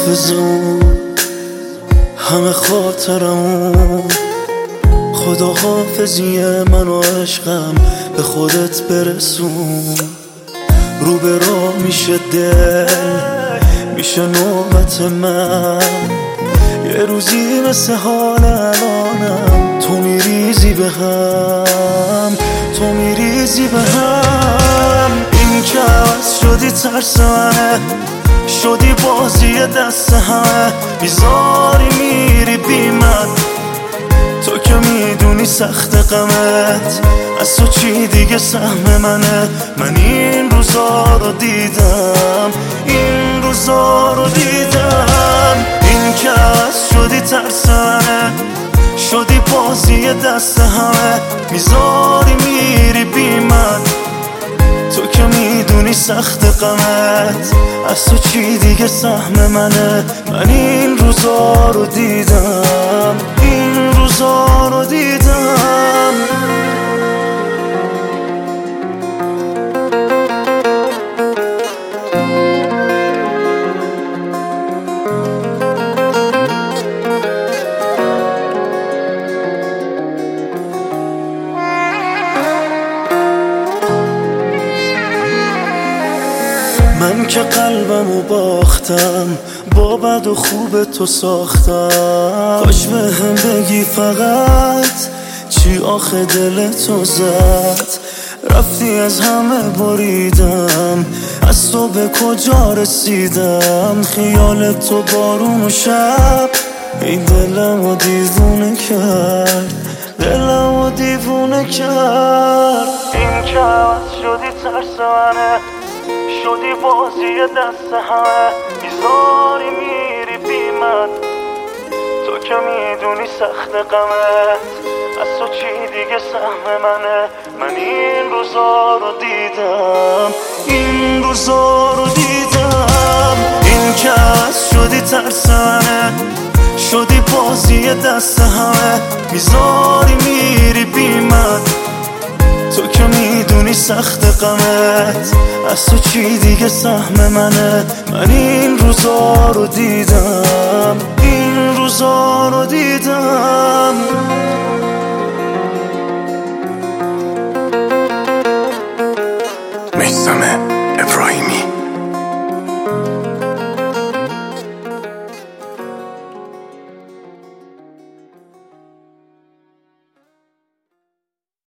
حافظمون همه خاطرمون، خدا حافظی من و عشقم به خودت برسون. رو به راه میشه دل، میشه نوبت من، یه روزی مثل حال الانم تو میریزی به هم، تو میریزی به هم. این که عوض شدی ترس منه، شدی بازی دست همه، بیزاری میری بی من، تو که میدونی سخت غمت از تو چی دیگه سهم منه. من این روزا رو دیدم، این روزا رو دیدم. این که عوض شدی ترس منه، شدی بازی دست همه، میذاری میری بی من، تو که میدونی سخت غمت از تو چی دیگه سهم منه. من این روزا رو دیدم، این روزا رو دیدم. من که قلبمو باختم، با بد و خوب تو ساختم، کاش به هم بگی فقط چی آخه دل تو زد. رفتی از همه بریدم، از تو به کجا رسیدم، خیال تو بارون و شب این دلمو دیوونه کرد، دلمو دیوونه کرد. این که عوض شدی ترس منه، شدی بازی دست همه، بیزاری میری بی من، تو که میدونی سخت غمت از تو چی دیگه سهم منه. من این روزا رو دیدم، این روزا رو دیدم. این که عوض شدی ترس منه، شدی بازی دست همه، بیزاری میری بی من، تو که میدونی سخت غمت از تو چی دیگه سهم منه. من این روزا رو دیدم، این روزا رو دیدم. میثم ابراهیم.